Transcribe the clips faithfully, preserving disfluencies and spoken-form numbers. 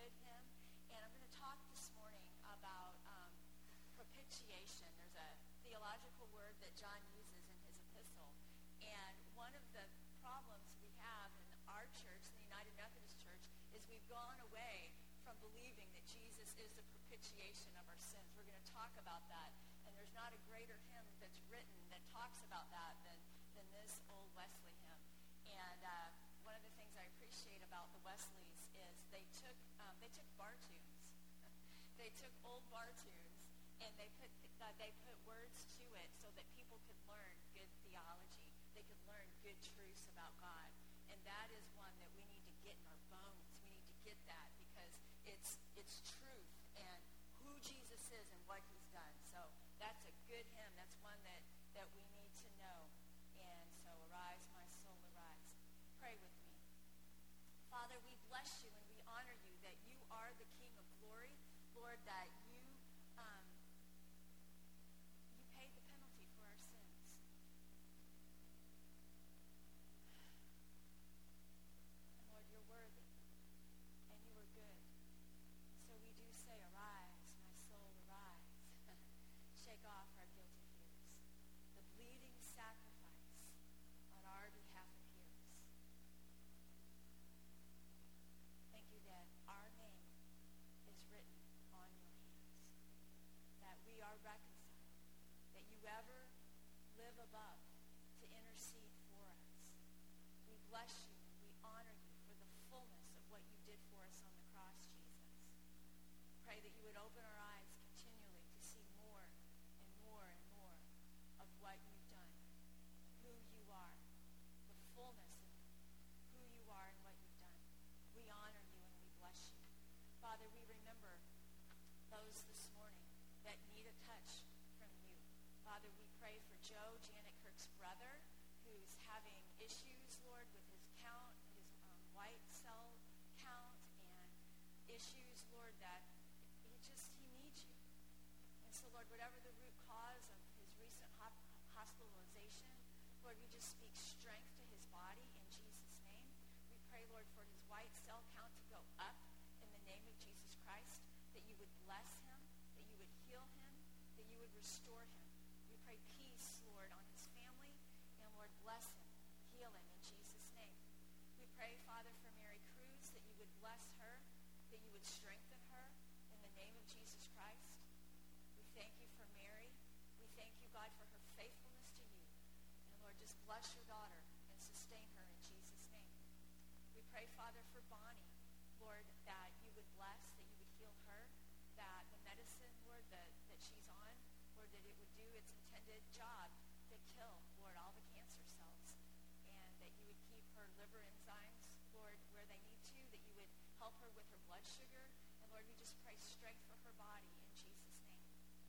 good hymn. And I'm going to talk this morning about um, propitiation. There's a theological word that John uses in his epistle. And one of the problems we have in our church, the United Methodist Church, is we've gone away from believing that Jesus is the propitiation of our sins. We're going to talk about that. And there's not a greater hymn that's written that talks about that than, than this old Wesley hymn. And uh, one of the things I appreciate about the Wesleys is they took um, they took bar tunes. They took old bar tunes and they put uh, they put words to it so that people could learn good theology. They could learn good truths about God. And that is one that we need to get in our bones. We need to get that because it's it's truth and who Jesus is and what he's done. So that's a good hymn. That's one that, that we need to know. And so arise, my soul, arise. Pray with me. Father, we bless you and we honor you that you are the King of glory. Lord, that you um, you paid the penalty for our sins. And Lord, you're worthy and you are good. So we do say, arise, my soul, arise. Shake off our guilty fears. The bleeding sacrifice on our behalf appears. Thank you that our name is written on your hands. That we are reconciled. That you ever live above to intercede for us. We bless you and we honor you for the fullness of what you did for us on the cross, Jesus. Pray that you would open our eyes continually to see more and more and more of what you've done, who you are, the fullness of who you are and what you've done. We honor you and we bless you. Father, we remember those this morning that need a touch from you. Father, we pray for Joe, Janet Kirk's brother, who's having issues, Lord, with his count, his um, white cell count, and issues, Lord, that he just, he needs you. And so, Lord, whatever the root cause of his recent hospitalization, Lord, we just speak strength to his body in Jesus' name. We pray, Lord, for his white cell count to go up in the name of Jesus Christ, that you would bless him, that you would heal him, that you would restore him. We pray peace, Lord, on his family, and Lord, bless him, heal him in Jesus' name. We pray, Father, for Mary Cruz, that you would bless her, that you would strengthen her in the name of Jesus Christ. We thank you for Mary. We thank you, God, for her faithfulness to you. And Lord, just bless your daughter and sustain her in Jesus' name. We pray, Father, for Bonnie, Lord, that you would bless, that you would heal her, that the medicine, Lord, that, that she's on, Lord, that it would do its intended job to kill, Lord, all the cancer cells, and that you would keep her liver enzymes, Lord, where they need to, that you would help her with her blood sugar, and Lord, we just pray strength for her body in Jesus' name.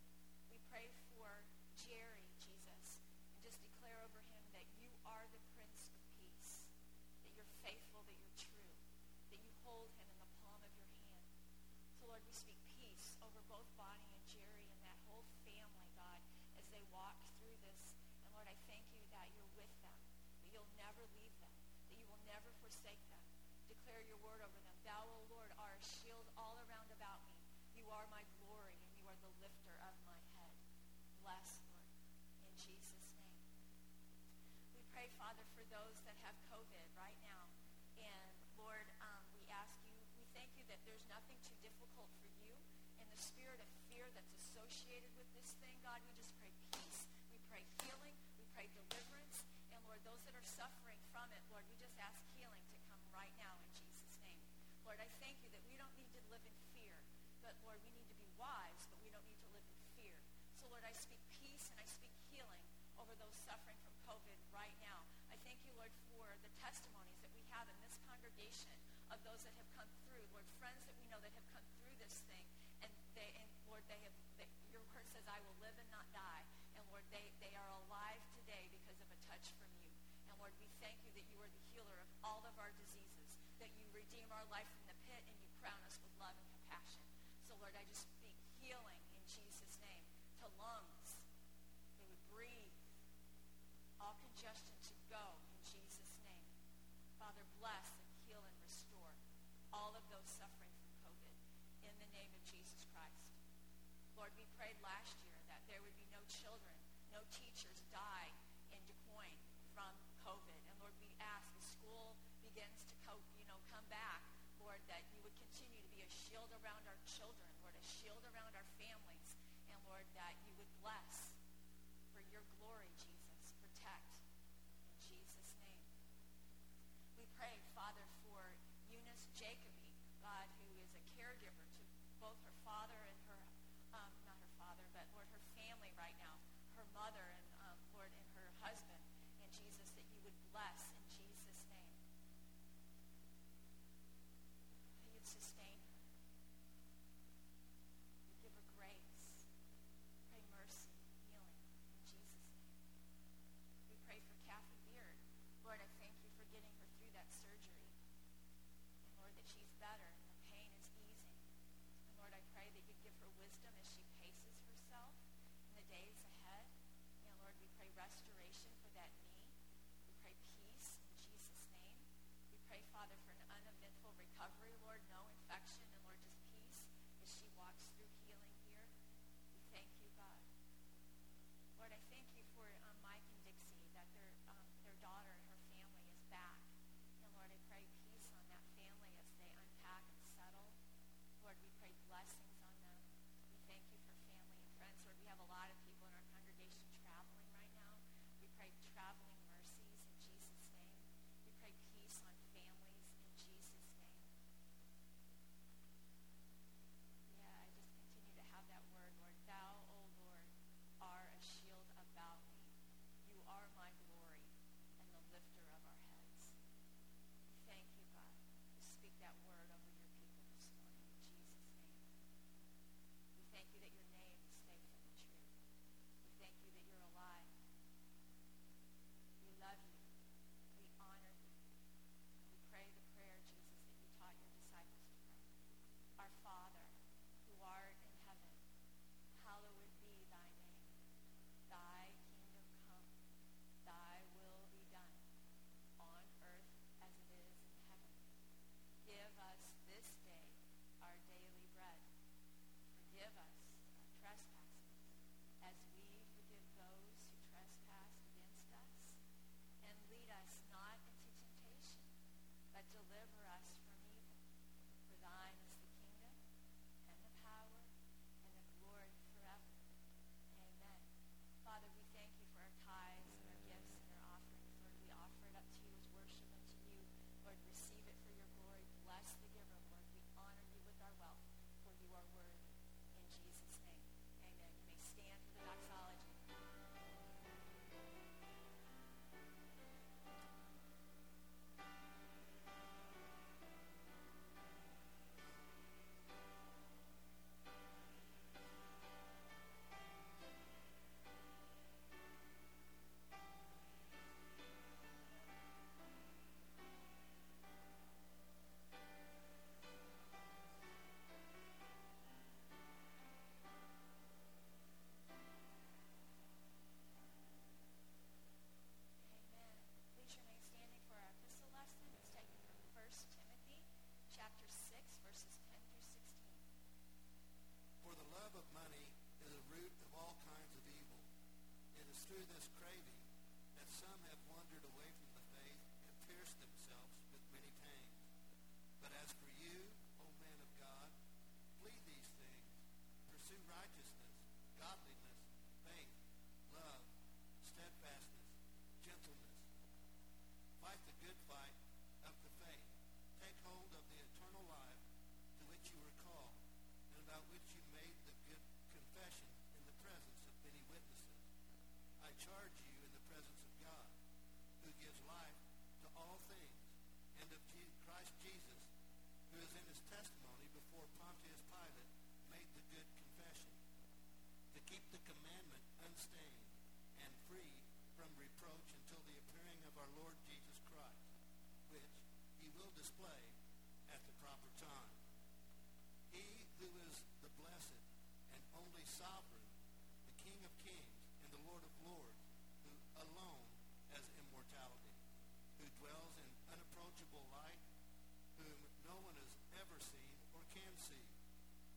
We pray for Jerry, Jesus, and just declare over him that you are the Prince of Peace, that you're faithful, that you're true, that you hold him in the palm of your hand. So, Lord, we speak peace over both Bonnie and Jerry and that whole family, God, as they walk through this. And, Lord, I thank you that you're with them, that you'll never leave them, that you will never forsake them. Declare your word over them. Thou, O Lord, are a shield all around about me. You are my glory, and you are the lifter of my head. Bless, Lord, in Jesus' name. We pray, Father, for those that have COVID right now. And, Lord, um, we ask you, we thank you that there's nothing too difficult for you. In the spirit of fear that's associated with this thing, God, we just pray peace. We pray healing. We pray deliverance. And, Lord, those that are suffering from it, Lord, we just ask healing to come right now in Jesus' name. Lord, I thank you that we don't need to live in fear. But, Lord, we need to be wise, but we don't need to live in fear. So, Lord, I speak peace and I speak healing over those suffering from COVID right now. I thank you, Lord, for the testimonies that we have in this congregation of those that have come through. Lord, friends that we know that have come through this thing. And, they, and Lord, they have. They, your word says, I will live and not die. And, Lord, they, they are alive today because of a touch from you. And, Lord, we thank you that you are the healer of all of our diseases, that you redeem our life from the pit and you crown us with love and compassion. So, Lord, I just speak healing in Jesus' name to lungs. They would breathe. All congestion to go in Jesus' name. Father, bless and heal and restore all of those suffering from COVID. in the name of Jesus Christ. Lord, we prayed last year that there would be no children, no teachers die in Des Moines from COVID. And Lord, we ask as school begins to co- you know, come back, Lord, that you would continue to be a shield around our children, Lord, a shield around our families, and Lord, that you would bless for your glory, Jesus. Protect in Jesus' name. We pray, Father, for Eunice Jacoby, God, who is a caregiver to both her father and her, um, not her father, but Lord, her family right now, her mother and um, Lord, and her husband, and Jesus, that you would bless in Jesus' name. That you'd sustain her. You'd give her grace. Pray mercy, healing in Jesus' name. We pray for Kathy Beard. Lord, I thank you for getting her through that surgery. And Lord, that she's better and the pain is easing. And Lord, I pray that you'd give her wisdom as she paces herself in the days ahead. And Lord, we pray restoration for that knee. We pray peace in Jesus' name. We pray, Father, for an uneventful recovery, Lord, no infection, and Lord, just peace as she walks through healing here. We thank you, God. Lord, I thank you for um, Mike and Dixie, that their um, their daughter and her family is back. And Lord, I pray peace on that family as they unpack and settle. Lord, we pray blessings on them. We thank you for family and friends. Lord, we have a lot of people in our congregation traveling right now. We pray traveling mercies in Jesus' name. We pray peace on families in Jesus' name. Yeah, I just continue to have that word, Lord. Thou, O Lord, are a shield about me. You are my glory and the lifter of our heads. We thank you, God. We speak that word over your people this morning in Jesus' name. We thank you that your name is faithful and true. We thank you that you're alive. We love you. We honor you. And we pray the prayer, Jesus, that you taught your disciples to pray. Our Father, who art in heaven, hallowed be thy name. Thy kingdom come. Thy will be done on earth as it is in heaven. Give us this day our daily bread. Forgive us our trespasses as we forgive those who trespass against us. And lead us not into temptation, but deliver us from evil. For thine is the kingdom and the power and the glory forever. Amen. Father, we thank you for our tithes and our gifts and our offerings. Lord, we offer it up to you as worship unto you. Lord, receive it for your glory. Bless the giver, Lord. We honor you with our wealth, for you are worthy. In Jesus' name, amen. You may stand for the doxology. Amen. Please remain standing for our epistle lesson. It's taken from First Timothy chapter six, verses ten through sixteen. For the love of money is a root of all kinds of evil. It is through this craving that some have wandered away from the faith and pierced themselves with many pangs. But as for you, O man of God, flee these things. Pursue righteousness, godliness, faith, love, steadfastness, gentleness. Fight the good fight of the faith. Take hold of the eternal life to which you were called, and about which you made the good confession in the presence of many witnesses. I charge you in the presence of God, who gives life to all things, and of Je- Christ Jesus, who is in his testimony before Pontius Pilate made the good confession, to keep the commandment unstained and free from reproach until the appearing of our Lord Jesus Christ, which he will display at the proper time. He who is the blessed and only sovereign, the King of kings and the Lord of lords, who alone has immortality, who dwells in unapproachable light, whom no one has ever seen or can see.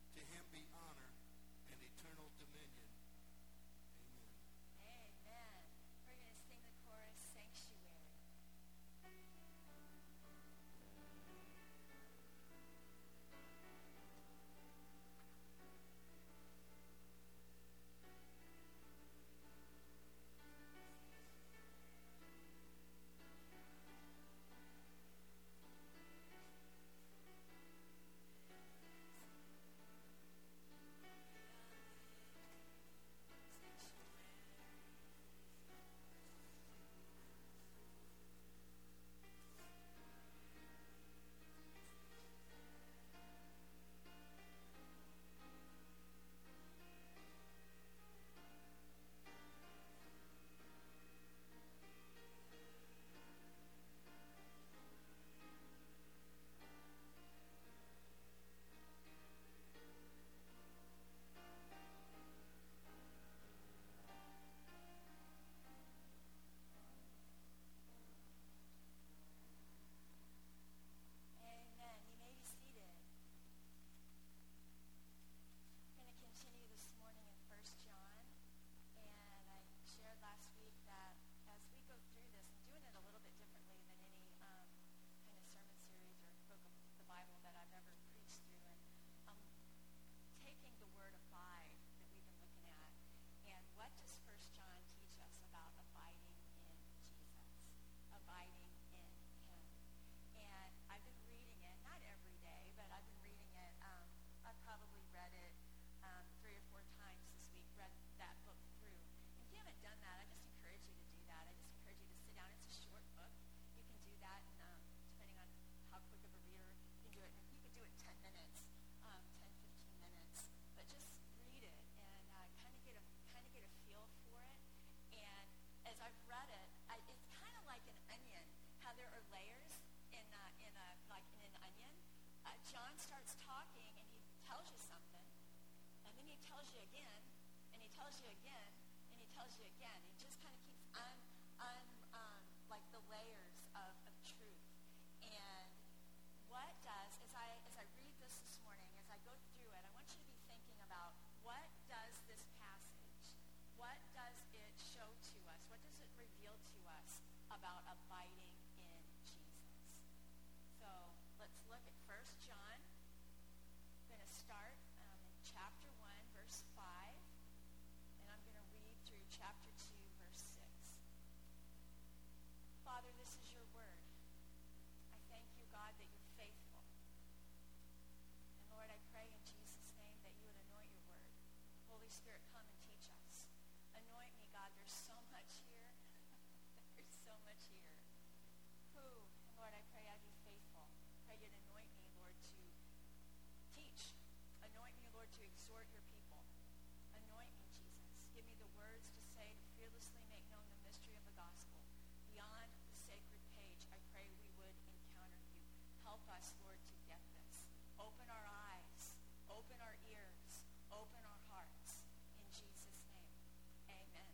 John starts talking, and he tells you something, and then he tells you again, and he tells you again, and he tells you again. He just kind of keeps un, un, um, like the layers of, of truth. And what does, as I as I read this this morning, as I go through it, I want you to be thinking about what does this passage, what does it show to us, what does it reveal to us about abiding in Jesus? So let's look at First John. I'm going to start um, in chapter one, verse five, and I'm going to read through chapter two, verse six. Father, this is your word. I thank you, God, that you're faithful. And Lord, I pray in Jesus' name that you would anoint your word. Holy Spirit, come and teach us. Anoint me, God. There's so much here. There's so much here. Who, Lord, I pray I'd be faithful. Pray you'd anoint me, Lord, to teach. Anoint me, Lord, to exhort your people. Anoint me, Jesus. Give me the words to say to fearlessly make known the mystery of the gospel. Beyond the sacred page, I pray we would encounter you. Help us, Lord, to get this. Open our eyes. Open our ears. Open our hearts. In Jesus' name, amen.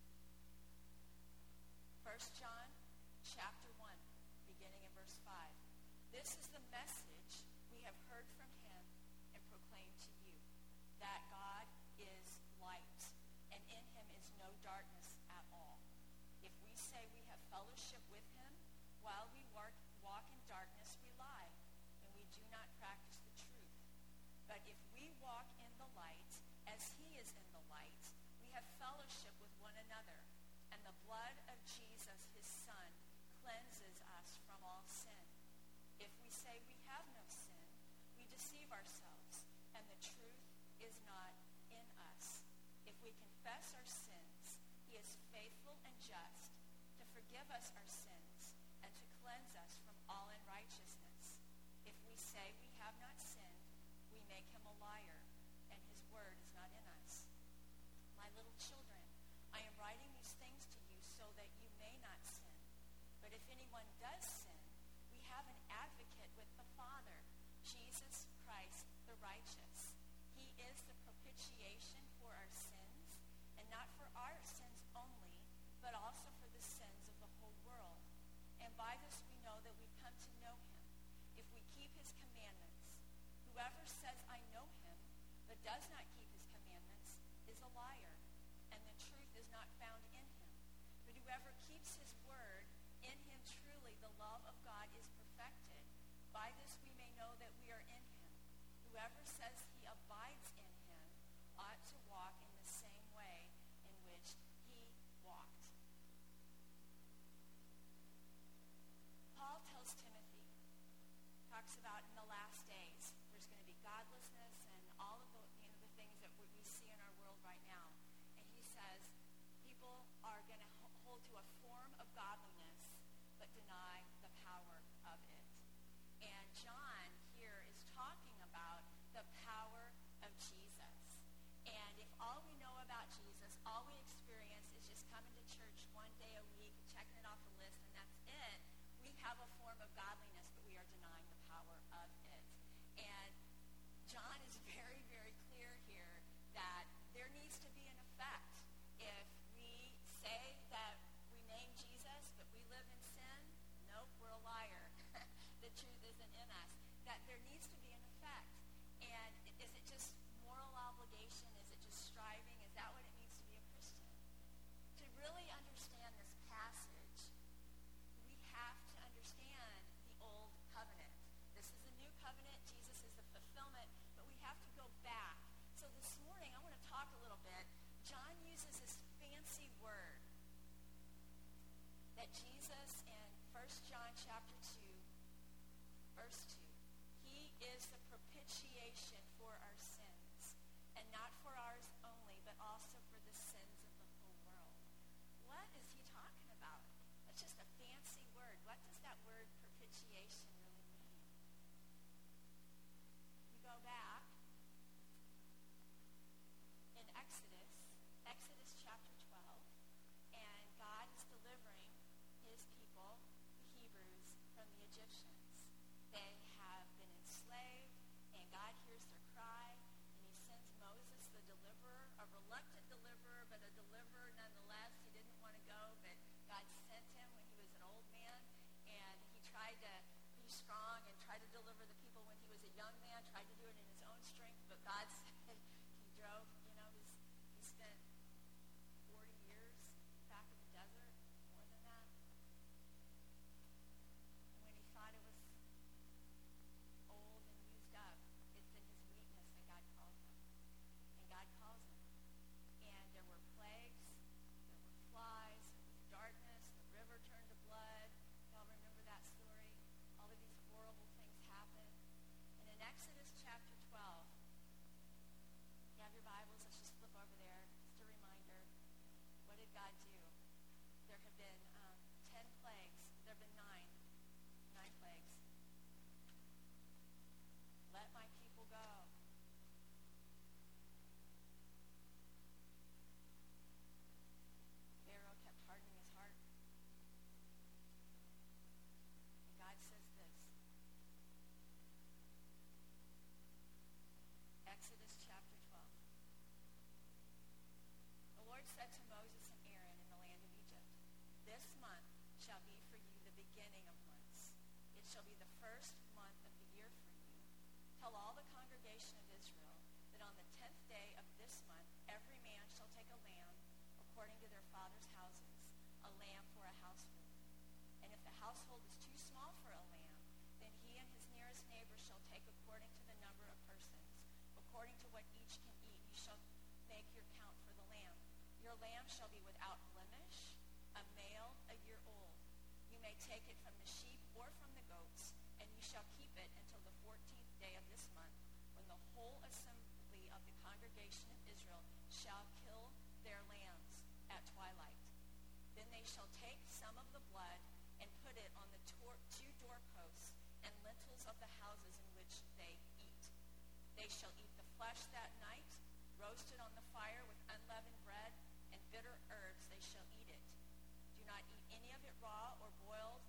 First John chapter one, beginning in verse five. This is the message we have heard from him and proclaimed to you, that God is light, and in him is no darkness at all. If we say we have fellowship with him while we walk, walk in darkness, we lie, and we do not practice the truth. But if we walk in the light, as he is in the light, we have fellowship with one another, and the blood of Jesus, his Son, cleanses us from all sin. If we say we have no sin, we deceive ourselves, and the truth is not in us. If we confess our sins, he is faithful and just to forgive us our sins and to cleanse us from all unrighteousness. If we say we have not sinned, we make him a liar, and his word is not in us. My little children, I am writing these things to you so that you may not sin. But if anyone does sin, we have an advocate with the Father, Jesus Christ the righteous. He is the propitiation for our sins, and not for our sins only, but also for the sins of the whole world. And by this we know that we come to know him, if we keep his commandments. Whoever says, I know him, but does not keep his commandments, is a liar, and the truth is not found in him. But whoever keeps his word, in him truly the love of God is perfected. By this we may know that we are in him. Whoever says he abides in him ought to walk in the same way in which he walked. Paul tells Timothy, talks about in the last days, there's going to be godlessness and all of the, you know, the things that we see in our world right now. And he says people are going to hold to a form of godliness but deny the power of it. And John here is talking about the power of Jesus. And if all we know about Jesus, all we experience is just coming to church one day a week, checking it off the list, and that's it, we have a form of godliness, but we are denying the power of it. And John is very, very clear here that there needs to be an effect. If we say that we name Jesus, but we live in sin, nope, we're a liar. The truth isn't in us. That there needs to be an effect. And is it just moral obligation? Is it just striving? Is that what it means to be a Christian? To really understand this passage, we have to understand the old covenant. This is the new covenant. Jesus is the fulfillment, but we have to go back. So this morning, I want to talk a little bit. John uses this fancy word that Jesus in First John chapter two, verse two, he is the propitiation for our sins, and not for ours only, but also for the sins of the whole world. What is he talking about? That's just a fancy word. What does that word propitiation really mean? You go back in Exodus, Exodus chapter twelve, and God is delivering his people, the Hebrews, from the Egyptians. They have been enslaved. But God said he drove, you know, he's, he spent forty years back in the desert, more than that. And when he thought it was old and used up, it's in his weakness that God calls him. And God calls him. And there were plagues, there were flies, there was darkness, the river turned to blood. Y'all remember that story? All of these horrible things happened. And in Exodus chapter twelve, you have your Bibles, let's just flip over there. Just a reminder, what did God do? There have been um, ten plagues. There have been nine. Nine plagues. Let my people go. Pharaoh kept hardening his heart. And God says this. Exodus chapter twelve. The Lord said to Moses and Aaron in the land of Egypt, this month shall be for you the beginning of months. It shall be the first month of the year for you. Tell all the congregation of Israel that on the tenth day of this month every man shall take a lamb according to their father's houses, a lamb for a household. And if the household is too small for a lamb, then he and his nearest neighbor shall take according to the number of persons. According to what each can eat, you shall make your count for the lamb. Your lamb shall be without blemish, a male a year old. You may take it from the sheep or from the goats, and you shall keep it until the fourteenth day of this month, when the whole assembly of the congregation of Israel shall kill their lambs at twilight. Then they shall take some of the blood and put it on the tor- two doorposts and lintels of the houses in which they eat. They shall eat the flesh that night, roasted on the fire with unleavened bread and bitter herbs. They shall eat it. Do not eat any of it raw or boiled.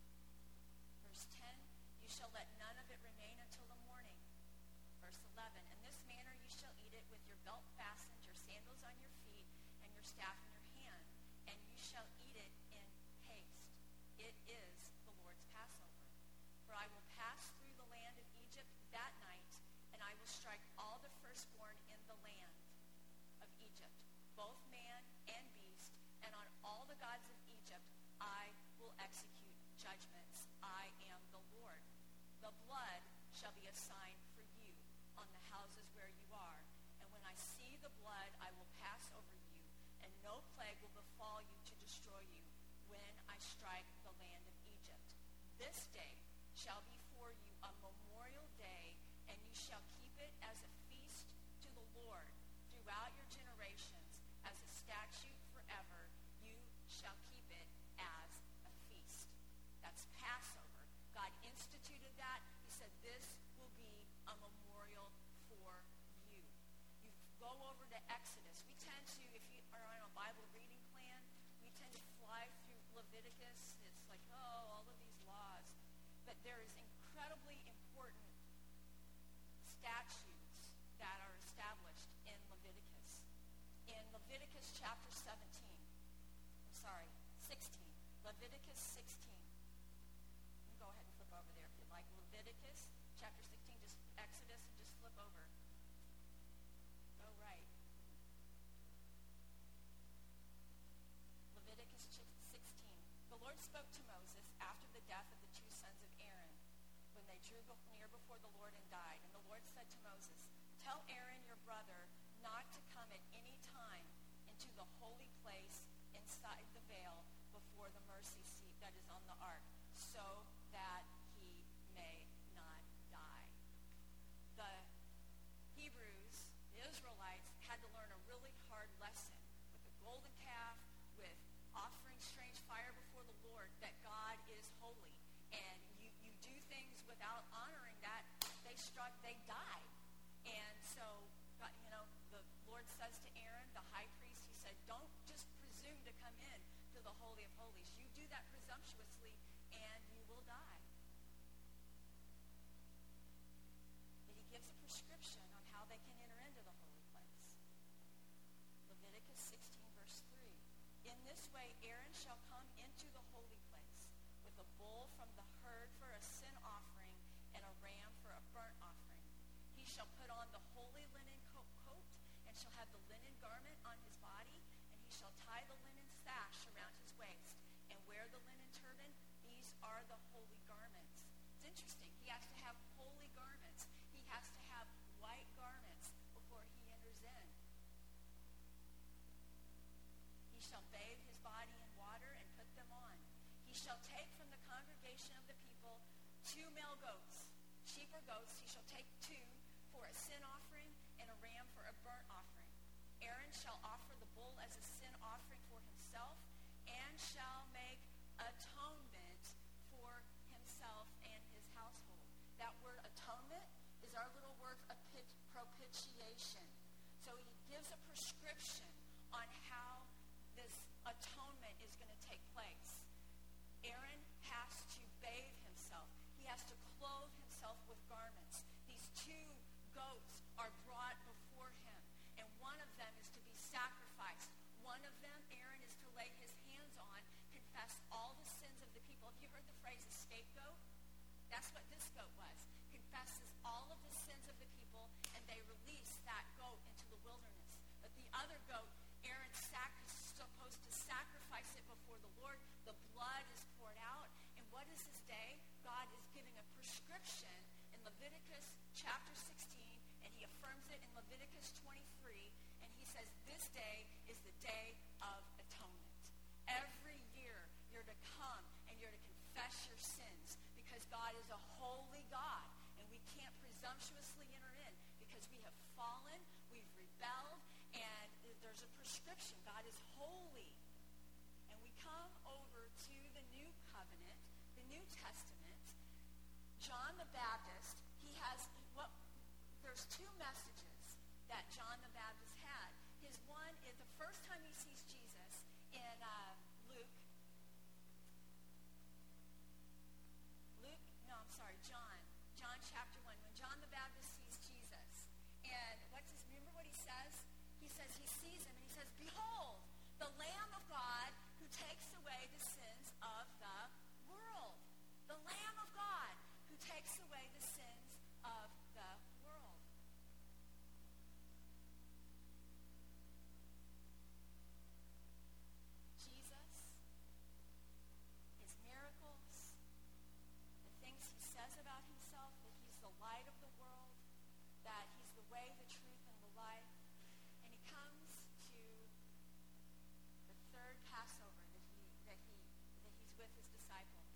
Verse ten, you shall let none of it remain until the morning. Verse eleven, in this manner you shall eat it with your belt fastened, your sandals on your feet, and your staff in your hand, and you shall eat it in haste. It is the Lord's Passover. For I will pass through the land of Egypt that night, and I will strike all the firstborn in the land of Egypt, both man and beast, and on all the gods of Egypt I will execute judgments. I am the Lord. The blood shall be a sign for you on the houses where you are. And when I see the blood, I will pass over you, and no plague will befall you to destroy you when I strike the land of Egypt. This day shall be for you a memorial day, and you shall keep it as a feast to the Lord throughout your generations, as a statute forever. You shall keep it as a feast. That's Passover. God instituted that. He said this will be a memorial for you. You go over to Exodus. We tend to, if you are on a Bible reading plan, we tend to fly through Leviticus. It's like, oh, all of these laws. But there is incredibly important statutes that are established in Leviticus. In Leviticus chapter seventeen, I'm sorry, sixteen, Leviticus sixteen. You can go ahead and flip over there if you'd like. Leviticus chapter sixteen, just Exodus and just flip over. Go right. Leviticus sixteen. The Lord spoke to Moses after the death of the two sons of Aaron, when they drew near before the Lord and died. And the Lord said to Moses, tell Aaron your brother not to come at any time into the holy place inside the veil before the mercy seat that is on the ark, so that he may not die. The Hebrews, the Israelites, had to learn a really hard lesson with the golden calf, with offering strange fire before the Lord, that God is holy. And you, you do things without honoring that, they struck, they died. And so, God, you know, the Lord says to Aaron, the high priest, he said, don't just presume to come in to the Holy of Holies. You do that presumptuously, and you will die. But he gives a prescription on how they can enter into the holy place. Leviticus sixteen, verse three. In this way, Aaron shall come into the holy place with a bull from the herd for a sin offering and a ram for a burnt offering. He shall put on the holy shall have the linen garment on his body, and he shall tie the linen sash around his waist, and wear the linen turban. These are the holy garments. It's interesting. He has to have holy garments. He has to have white garments before he enters in. He shall bathe his body in water and put them on. He shall take from the congregation of the people two male goats, sheep or goats. He shall take two for a sin offering and a ram for a burnt offering. Aaron shall offer the bull as a sin offering for himself and shall make atonement for himself and his household. That word atonement is our little word of propitiation. So he gives a prescription on how this atonement is going to take place. Aaron has to bathe himself. He has to clothe himself with garments. These two goats are brought before him, and one of them is to be sacrificed. One of them, Aaron, is to lay his hands on, confess all the sins of the people. Have you heard the phrase a scapegoat? That's what this goat was. Confesses all of the sins of the people, and they release that goat into the wilderness. But the other goat, Aaron sac- is supposed to sacrifice it before the Lord. The blood is poured out. And what is this day? God is giving a prescription in Leviticus chapter sixteen, and he affirms it in Leviticus twenty-three, and he says this day is the day of atonement. Every year you're to come and you're to confess your sins, because God is a holy God, and we can't presumptuously enter in because we have fallen, we've rebelled, and there's a prescription. God is holy. And we come over to the New Covenant, the New Testament. John the Baptist, he has, what? There's two messages that John the Baptist had. His one is the first time he sees Jesus in uh, Luke. Luke, no, I'm sorry, John. John chapter one. When John the Baptist sees Jesus, and what's his, remember what he says? He says, he sees him, and he says, behold, the Lamb of God who takes away the sins of the world. The Lamb of God who takes away the sins of the world. Jesus, his miracles, the things he says about himself, that he's the light of the world, that he's the way, the truth, and the life. And he comes to the third Passover that he that he that he's with his disciples.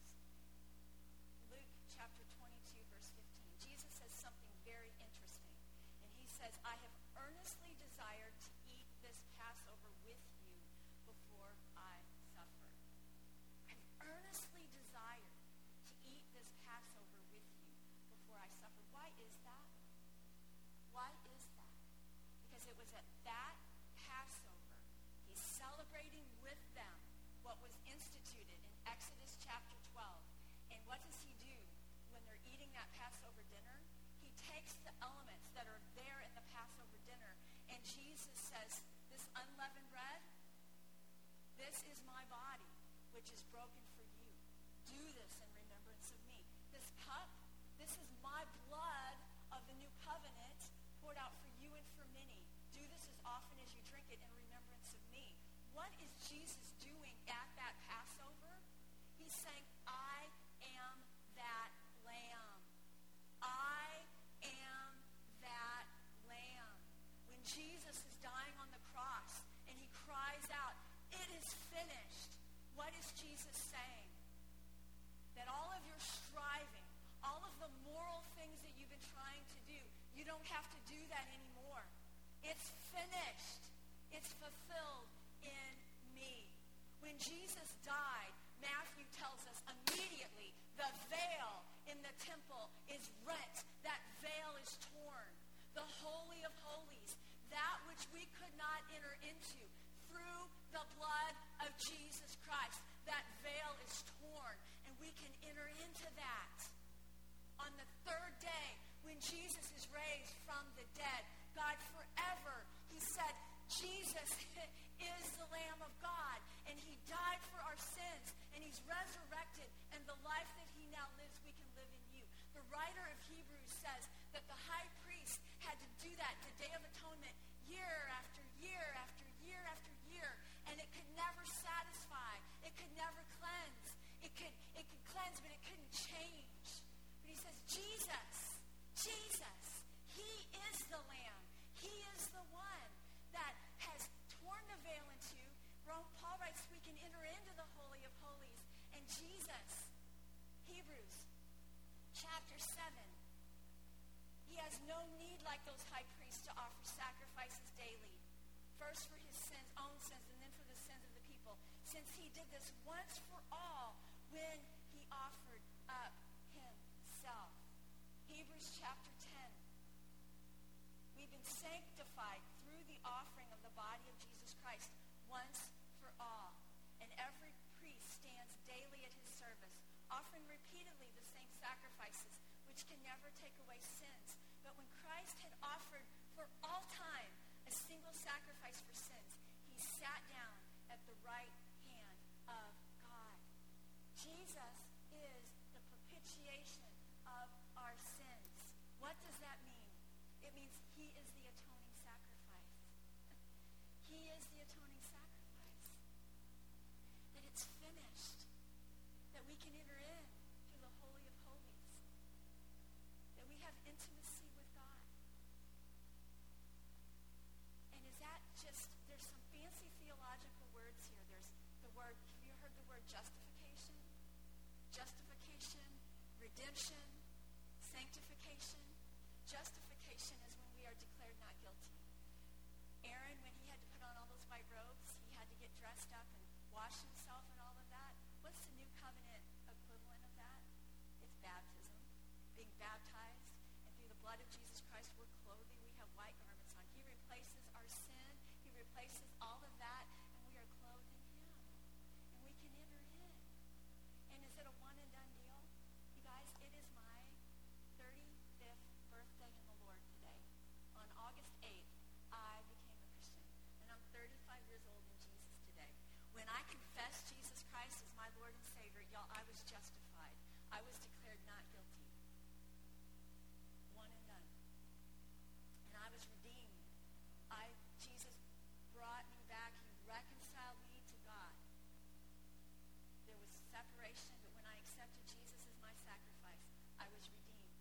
Luke chapter twenty-two, verse fifteen. Jesus says something very interesting. And he says, I have earnestly desired to eat this Passover with you before I suffer. I've earnestly desired to eat this Passover with you before I suffer. Why is that? Why is that? Because it was at that Passover, he's celebrating with them what was instituted in Exodus chapter twelve. And what does he do when they're eating that Passover dinner? He takes the elements that are there in the Passover dinner, and Jesus says, this unleavened bread, this is my body, which is broken for you. Do this in remembrance of me. This cup, this is my blood of the new covenant, poured out for you and for many. Do this as often as you drink it in remembrance of me. What is Jesus doing at that Passover? He's saying, I am that lamb. I am that lamb. When Jesus is dying on the cross and he cries out, it is finished. What is Jesus saying? That all of your striving, all of the moral things that you've been trying to do, you don't have to do that anymore. It's finished. It's fulfilled in me. When Jesus died, Matthew tells us immediately the veil in the temple is rent. That veil is torn. The Holy of Holies, that which we could not enter into through the blood of Jesus Christ, that veil is torn, and we can enter into that. On the third day, when Jesus is raised from the dead, God forever, he said, Jesus is the Lamb of God, and he died for our sins, and he's resurrected, and the life that he now lives, we can live in you. The writer of Hebrews says that the high priest had to do that, the Day of Atonement, year after year after year after year, and it could never satisfy. It could never cleanse. It could, it could cleanse, but it couldn't change. But he says, Jesus, Jesus, he is the Lamb. He is the one that has torn the veil in two. Paul writes, we can enter into the Holy of Holies. And Jesus, Hebrews chapter seven, he has no need like those high priests to offer sacrifices daily. First for his sins, own sins, and then for the sins of the people. Since he did this once for all when he offered up himself. Hebrews chapter ten. We've been sanctified through the offering of the body of Jesus Christ once for all. And every priest stands daily at his service, offering repeatedly the same sacrifices, which can never take away sins. But when Christ had offered for all time a single sacrifice for sins, he sat down at the right hand of God. Jesus is the propitiation of our sins. What does that mean? It means he is the atoning sacrifice. He is the atoning sacrifice. That it's finished. That we can enter in to the Holy of Holies. That we have intimacy with God. And is that just, there's some fancy theological words here. There's the word, have you heard the word justification? Justification, redemption, sanctification. Justification is when we are declared not guilty. Aaron, when he had to put on all those white robes, he had to get dressed up and wash himself and all of that. What's the new covenant equivalent of that? It's baptism. Being baptized. And through the blood of Jesus Christ, we're clothing. We have white garments on. He replaces our sin. He replaces all of that. And we are clothed in him. And we can enter in. And is it a one and done deal? You guys, it is my thirty-fifth birthday in the Lord today. On August eighth, I became a Christian. And I'm thirty-five years old in Jesus today. When I confessed Jesus Christ as my Lord and Savior, y'all, I was justified. I was declared not guilty. One and done. And I was redeemed. I, Jesus brought me back. He reconciled me to God. There was separation, but when I accepted Jesus as my sacrifice, I was redeemed.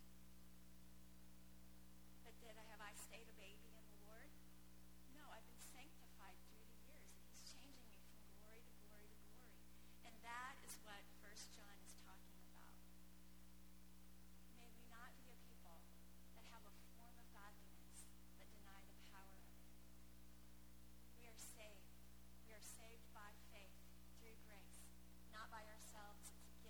But did I have I stayed a baby in the Lord? No, I've been sanctified through the years. He's changing me from glory to glory to glory. And that is what First John is talking about. May we not be a people that have a form of godliness but deny the power of it. We are saved. We are saved by faith through grace, not by ourselves. It's a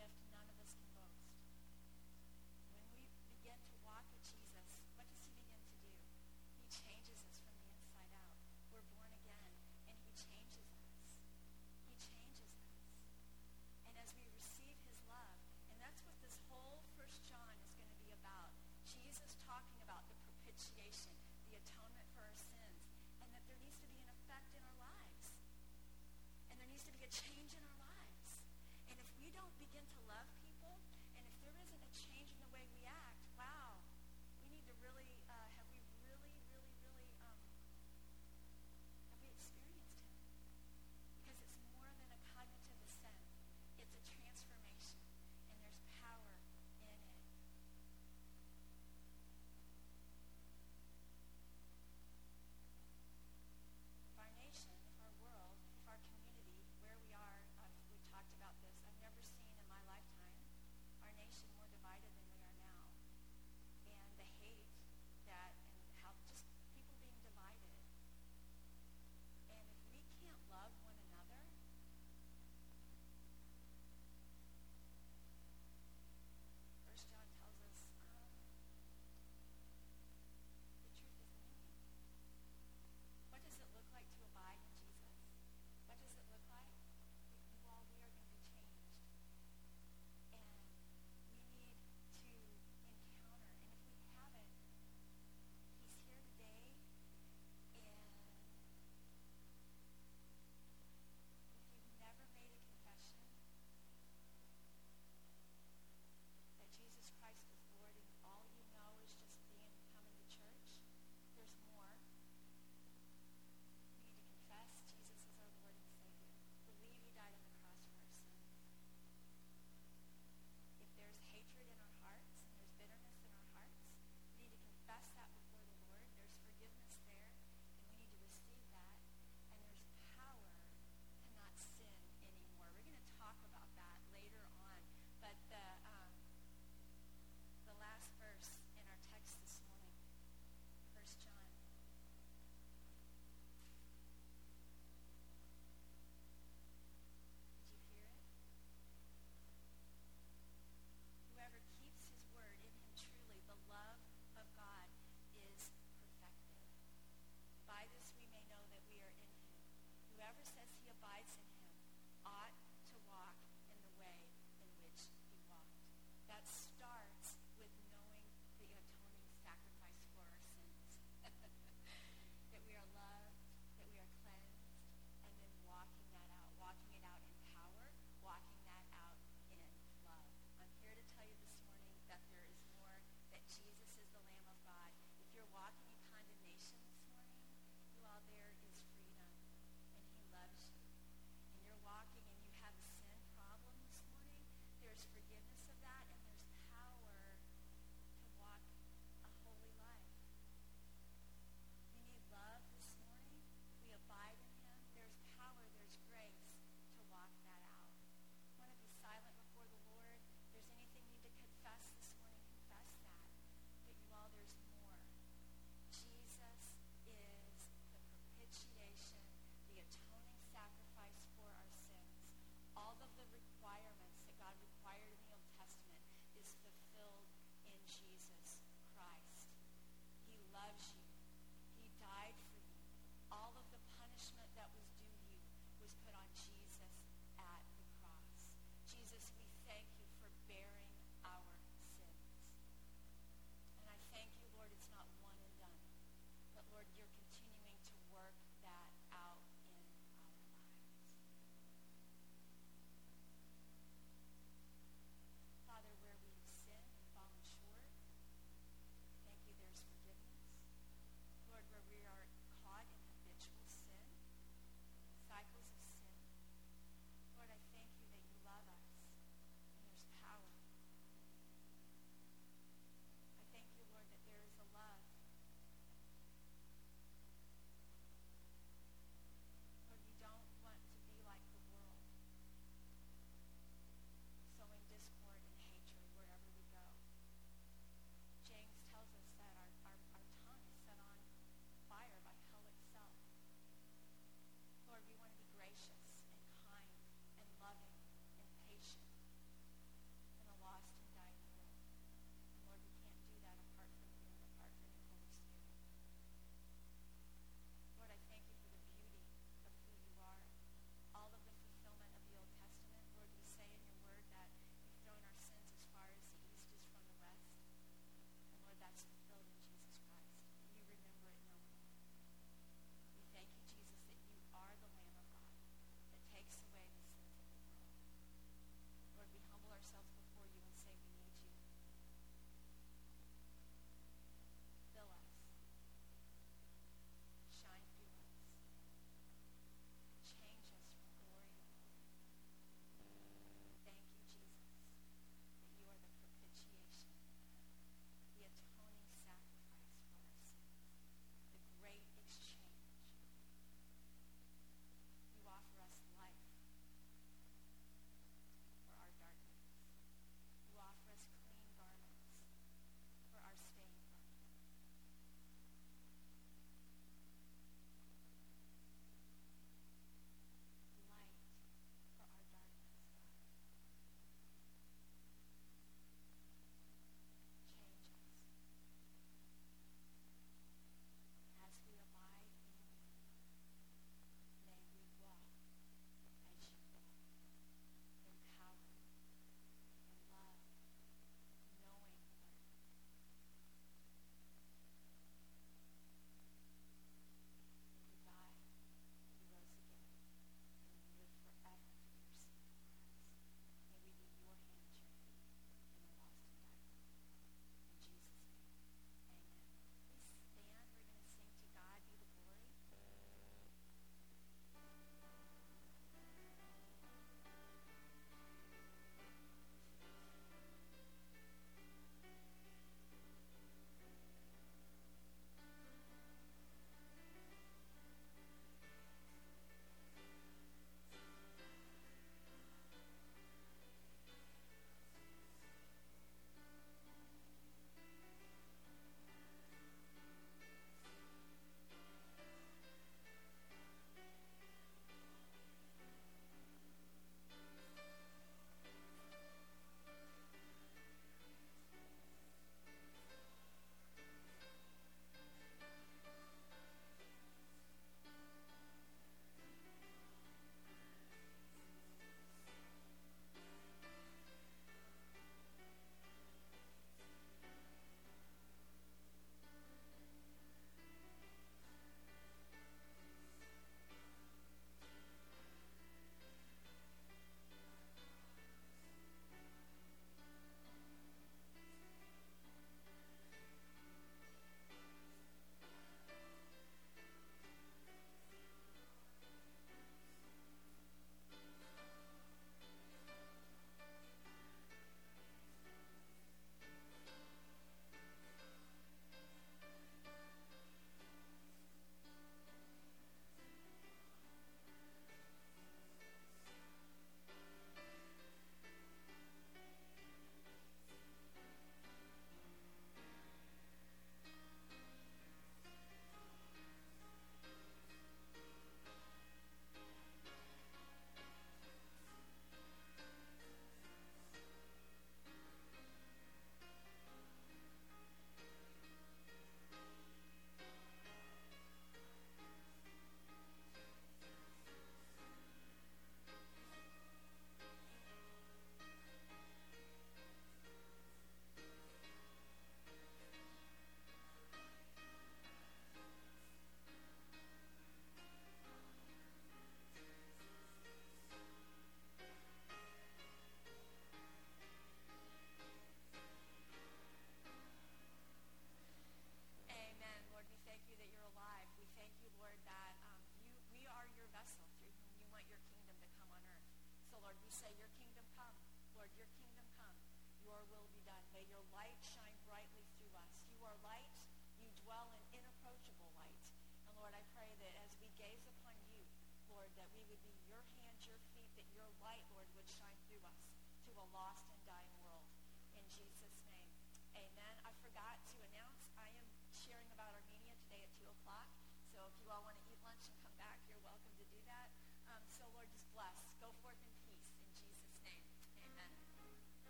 you are light. You dwell in inapproachable light. And Lord, I pray that as we gaze upon you, Lord, that we would be your hands, your feet, that your light, Lord, would shine through us to a lost and dying world. In Jesus' name, amen. I forgot to announce I am sharing about Armenia today at two o'clock. So if you all want to eat lunch and come back, you're welcome to do that. Um, so, Lord, just bless. Go